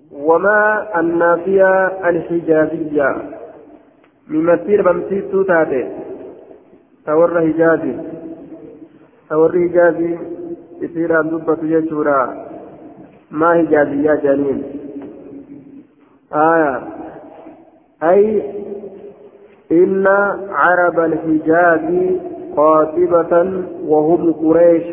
وما النافية الحجازية ممثل بمسيس تاتي تور حجازي تور حجازي يصير الدبة يجورا ما حجازية جنين أي إن عرب الحجاز قاطبة وهم قريش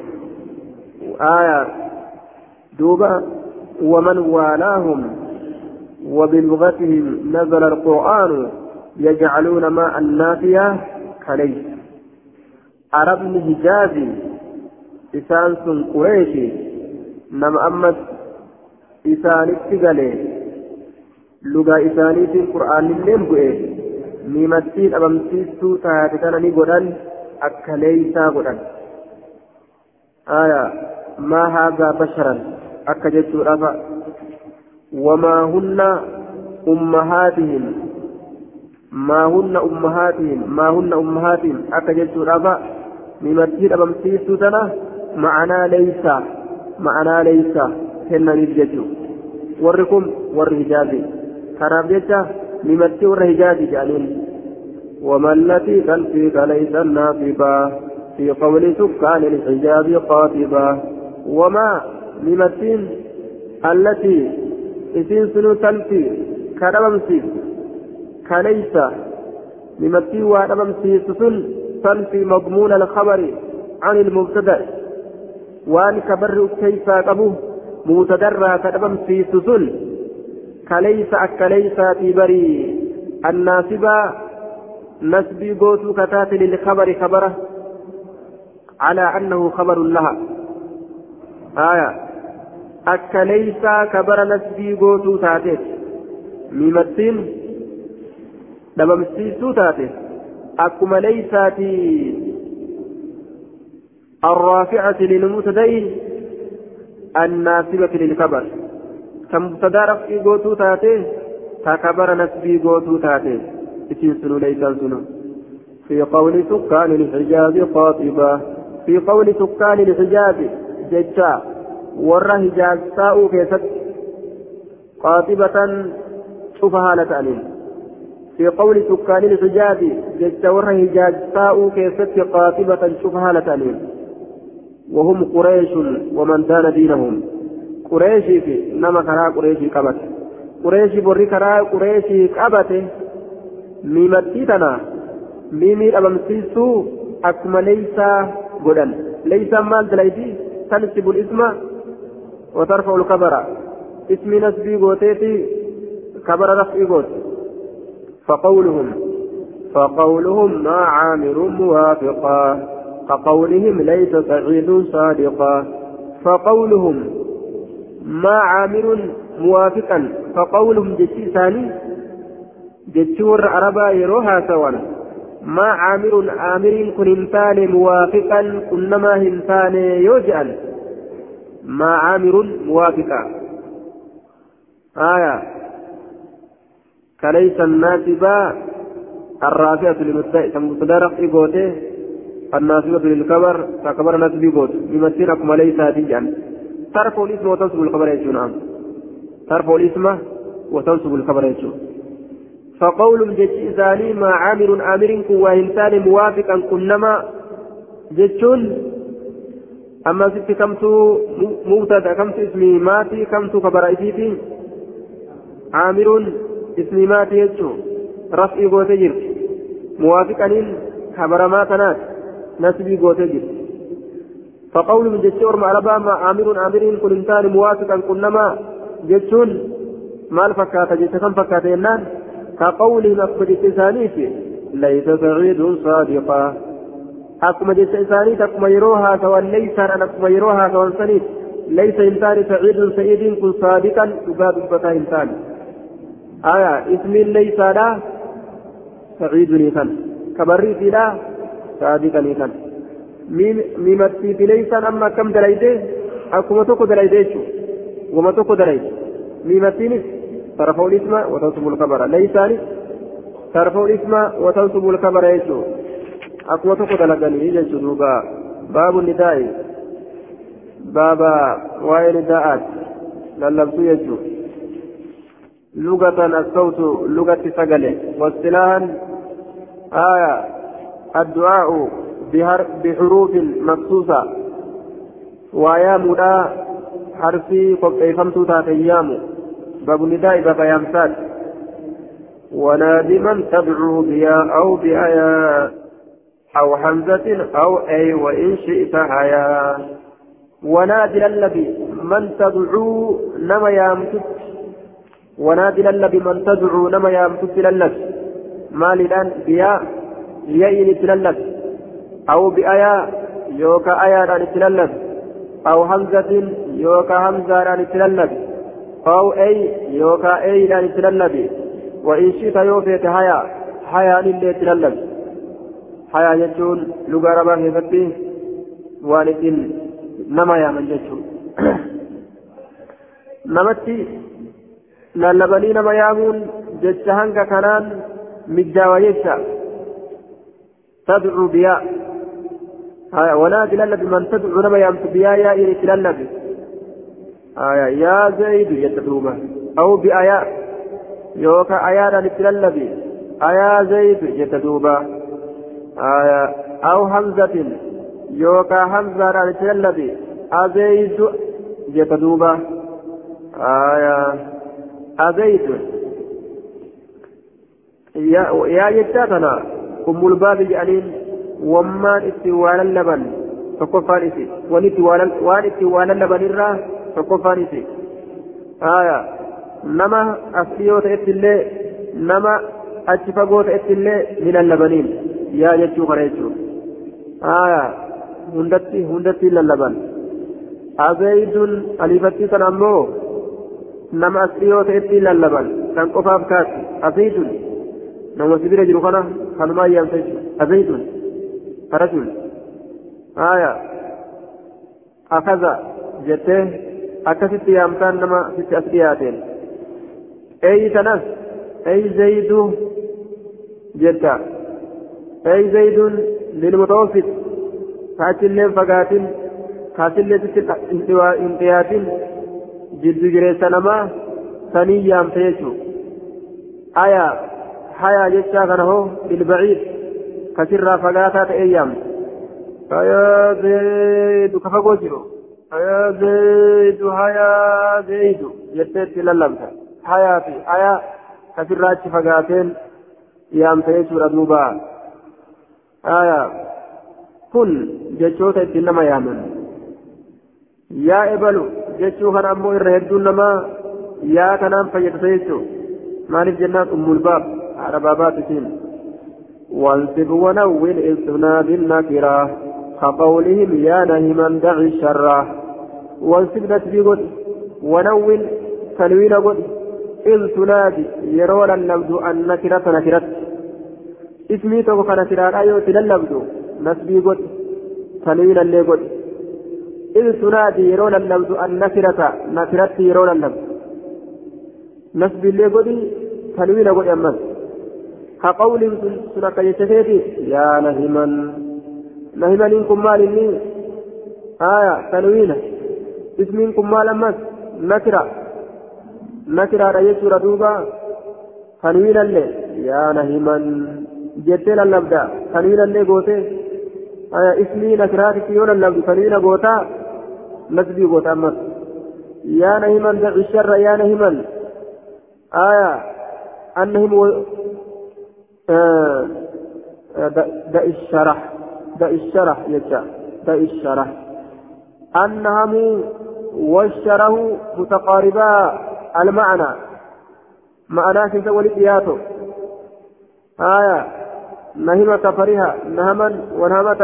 دوبا ومن والاهم وبلغتهم نزل القرآن يجعلون ماء النافية كليس عرب الحجاز إسان قريش نما أمت إسان اتقالي لغا إساني في القرآن اللين بؤي ميمتين أبمسيسو تاتتنا نقودان أكليسا قودان ما هذا بشرا أكجت رفا وما هن أمهاتهم ما هن أمهاتهم أكجت رفا ميمتين أبمسيسو تنا معنا ليس هن نججو وركم والرجال كراب جتا ممتي والرجال جانين وما التي تنفيك ليس النافبا في قول سكان الحجاب قاطبا وما ممتين التي إذن سنو تنفي كرمسي كليس ممتي ورمسي سسن تنفي مضمون الخبر عن المبتدأ وأن كبر كيف أبوه متدرى كرمسي سسن كليس أكليس في بري الناسبة نسبي قوتو كتات للخبر خبره على أنه خبر لها أكليس كبر نسبي قوتو تاتيت ميمتين دممسيسو تاتيت أكما ليساتي الرافعة للمتدين الناسبة للخبر كمبتدار في قوتو تاتي ككبر نسبي قوتو تاتي اسم ليس سنو في قول سكان الحجاز قاطبة في قول سكان الحجاز ججا ور حجاز ساء كيست قاطبة شوفها لتأمين في قول سكان الحجاز ججا ور حجاز ساء كيست قاطبة شوفها لتأمين وهم قريش ومن دان دينهم قريشي في نما كرا قريشي قبت قريشي بري كرا قريشي قبت ميمتي تنا ميمي أبمسيسو أكما ليس قدن ليس مال دلائدي تنسب الاسم وترفع الكبر اسم نسبي قوتيتي كبر رفعي قوت فقولهم ما عامر موافقا كقولهم ليس سعيد صادقا فقولهم ما عامر موافقا فقولهم جتي ثاني جتور عربا يروها سوا ما عامر كن انسان موافقا كنما انسان يوجعا ما عامر موافقا كليس الناسبة الرافعة للمبتدأ تمتدرق إيقوته الناسبة للكبر ككبر ناسب إيقوت يمثلكم ليس هديا ترفع الاسم وتنصب الخبر يجو نعم ترفع الاسم وتنصب الخبر يجو فقول جج ثاني ما عامر وإنسان موافقا كنما ججون أما ست كمتو مبتدا كمتو اسمي ماتي كمتو خبر إسيتي عامر اسمي ماتي يجو رفعي قوتي جرت موافقا خبر ما تنات نسبي قوتي جرت فقول من جتور معربا ما عامر كل إنسان موافقا كنما جتون ما الفكاتة جت كم فكاتة ينان كقول مقبل إنسانيتي ليس سعيد صادقا أكما جت إنسانيت أكما يروها سواء ليس أنا أكما يروها سواء سنيت ليس إنسان سعيد كن صادقا يباد بتا إنسان اسم ليس لا سعيد نيسان كبريت لا صادقا نيسان ميمتي بليسان أما كم دلائده أكما توكو دلائده وما توكو دلائده ميمتينس ترفعوا الاسم وتنصبوا الخبر ليسان ترفعوا الاسم وتنصبوا الخبر يجو أكما توكو دلائده يجو باب النداء بابا وائل نداءات للبسو يجو لغة الصوت لغة سجله واصطلاحا الدعاء بحروف مخصوصة وأيام لا حرفي قبل تاتيام باب النداء باب يامسات ونادي من تدعو بيا أو بآيا أو حمزة أو أي وإن شئت حيا ونادي الذي من تدعو نما يامسك ونادي الذي من تدعو نما يامسك للك مال الآن بيا يين تللك أو بآيا يوكا آيا تللك أو حمزة يوكا حمزة تللك أو أي يوكا أي تللك وإن شئت يوفيت حيا لله تللك حيا يجون لغة ربا هفتي والد نما يا من يجون نمتي للبني نما يامون جتهنك كنان مجاوى يجا تدعو بيا ونادي للذي من تدعو نما يامت بيا يا إلي تللك يا زيد يتدوبه أو بآيات يوكا آيانا للنبي آيا زيد يتدوبا أو حمزة يوكا حمزة للنبي أزيد يتدوبا أزيد يا يتاتنا أم الباب جعلين ومان استوال اللبن فكفانيسي وان اللبن الرا فكفانيسي نما أصليو تأتي نما أتفقو تأتي من اللبنين يا يجو غريجو هندتي للبن أزيد ألفتي تنمو نما أصليو تأتي للبن كان قفاف كاتي أزيد نما سبيل جروخنا خنما يامسيج أزيد رجل أخذ جته أكست يامتان نما ست أسلياتين أي تنس أي زيد جدا أي زيد للمتوسط كاتل فقات كاتل انتيات جد جريسا نما سنيام تيشو حيا جدا كانه للبعيد كسر فقاتات أيام يا زيد كفقوشرو يا زيد يا زيد جدت للمسا حياتي حيا كثيرات فقاتين يام تيسور دوبا كن جتشوتا إنما يامن يا إبلو جتشو كان أمو إرهدون نما يا كنام فيتسيسو مالك جنات أم الباب على بابات سين وانصب ونول إذنا بالنكرة كقولهم يا نهما دع الشرة وانصب نتبيقود ونول تنوين قد إذ تنادي يرون اللبد النكرة نكرة اسمي توقع نكرة أيوة اللبد نسبي قد تنوين اللي قد إذ تنادي يرون اللبد النكرة نكرة يرون اللبد نسبي اللي قد تنوين قد أمس كقول سنك يتفيدي يا نهما إنكم مال إني تنوين اسمكم مال أمس نكرة رأيت ردوبا تنوين اللي يا نهما جتل اللبدا تنوين اللي قوتي اسمي نكراتك يون اللبد تنوين قوتا نسبي قوتا أمس يا نهما دع الشر يا نهما أنهم دع الشرح يجا دع الشرح أنهم والشره متقاربا المعنى معناه كنت ولدياته نهمة فرها نهما ونهمة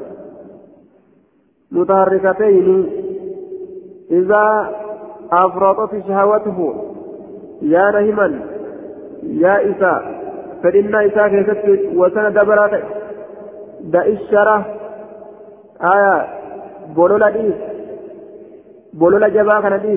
متحركتين إذا أفرطت شهوته يا نهما يا إساء فإن إساء كيست وسن دبرات دع الشره بولولا جبا كان ديس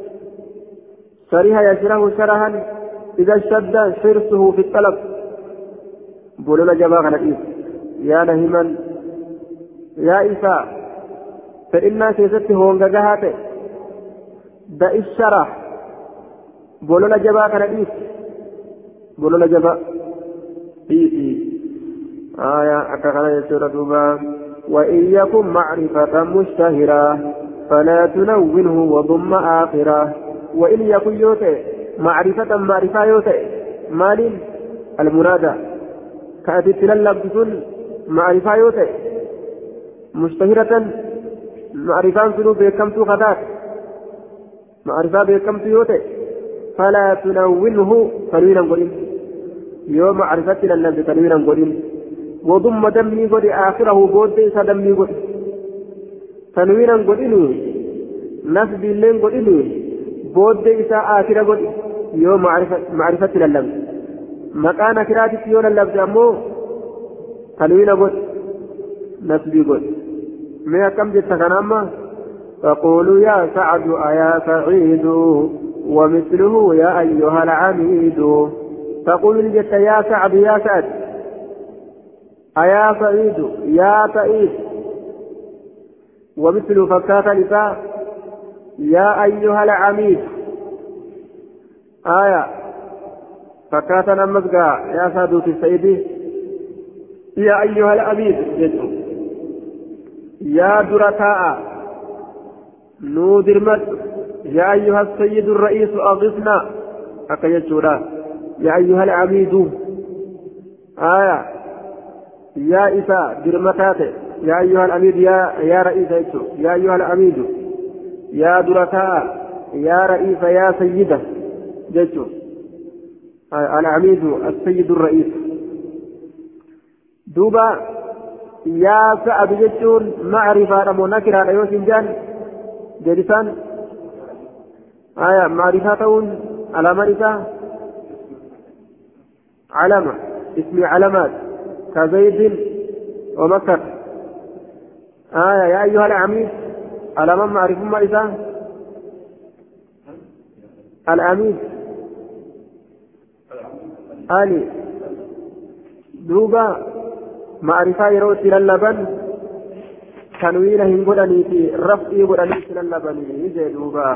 شريها يشره شرها إذا اشتد حرصه في الطلب بولولا جبا كان ديس يا نهما يا إساء فإن كيست هونغا جهاته دع الشره بولولا جبا كان ديس بولولا جبا ديسي أكاكنا يسير دوبا وإن يكن معرفة مشتهرة فلا تنونه وضم آخرة وإن يكن يوتي معرفة يوتي مال المنادى كأتت للبس معرفة يوتي مشتهرة معرفة سنو بكمت خدات معرفة بكمت يوتي فلا تنونه تنوينا قليل يوم معرفة للبس تنوينا قليل وضم دمي قد آخره بود إسا دمي قد تنوينا قليل نسب اللين قليل بود إسا آخره قد يوم معرفة للبس مكان كراتي يوم اللبس أمو تنوين قد نسبي قد ما كم جدت كناما فقولوا يا سعد أيا سعيد ومثله يا أيها العميد تقول جدت يا سعد يا سعد أيا سعيد يا سعيد ومثل فكات نساء يا أيها العميد آية فكات نمزقا يا سعد في السيد يا أيها العميد يا درتاء نودر مد يا أيها السيد الرئيس أغثنا أكيد يا أيها العميد آية يا إساء درمتات يا أيها العميد يا رئيس يا أيها العميد يا درتاء يا رئيس يا سيدة جيتو العميد السيد الرئيس دوبا يا سعد جتون معرفة منكرة على يوسف جان جلسان معرفتون على مرسى علامة اسم علامات كزيد ومكر يا أيها العميد علامة معرفة مرسى العميد آلي دوبا معرفة يروت للبن تنوين هنقولني في رفعي قولني للبن يجي دوبا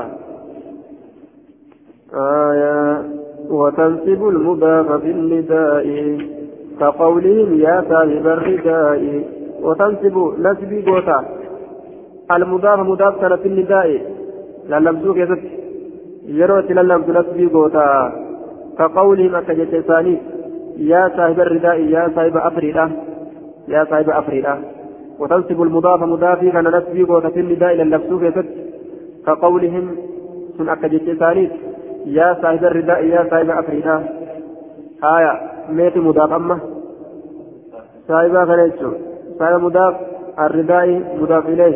وتنسب المضاف في النداء كقولهم يا صاحب الرداء وتنسب نسبي قوتا المضاف مضاف كان في النداء للمسوك يزد يروت للمس نسبي قوتا كقولهم أكجت ثاني يا صاحب الرداء يا صاحب أفريدة يا صاحب أفريدة وتنسب المضاف مضافي كان نسبي قوتا في النداء للمسوك يزد كقولهم سن أكجت ثاني يا صاحب الرداء يا صاحب أفريدة ميت مضاف أما صاحب خليتشو صاحب مضاف الرداء مضاف إليه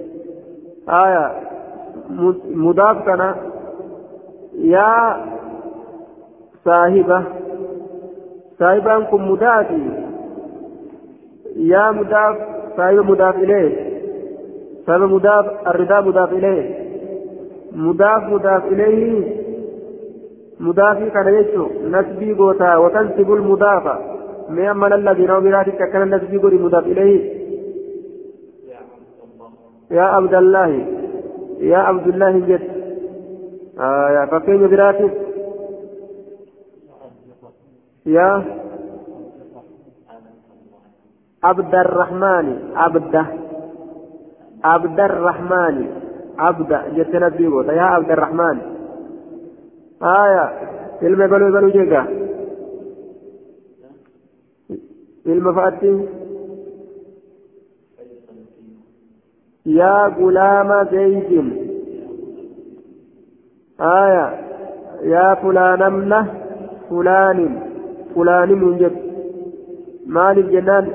مضاف كان يا صاحبكم مضافي يا مضاف صاحب مضاف إليه صاحب مضاف الرداء مضاف إليه مضاف إليه مضافي كان يجو نسبي قوتا وتنسب المضافة ميامن الذي نو براتك كان نسبي قولي مضاف إليه يا عبد الله يا عبد الله جد يا فكين براتك يا عبد الرحمن عبد الرحمن عبد جت نسبي قوتا يا عبد الرحمن ilma baluu jeega ilma fa'aatti yaa gulaama zaydin yaa fulaanamna fulaanimun jedhu maaliif jennaan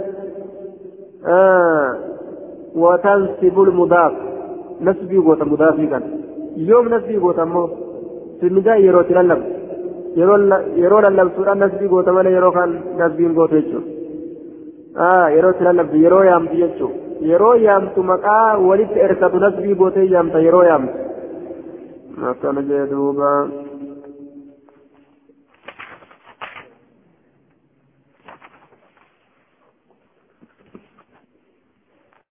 watansibu lmudaaf nasbii goota mudaafii kan yoom nasbii goota ammoo sinnidaa yeroo itti lallabdu yeroo lallabsuudhaan nasbii goota malee yeroo kan nasbiin goote jechuudha yeroo itti lallabdu yeroo yaamtu jechuudha yeroo yaamtu maqaa walitti erkatu nasbii gootee yaamta yeroo yaamtu akkana jee duuba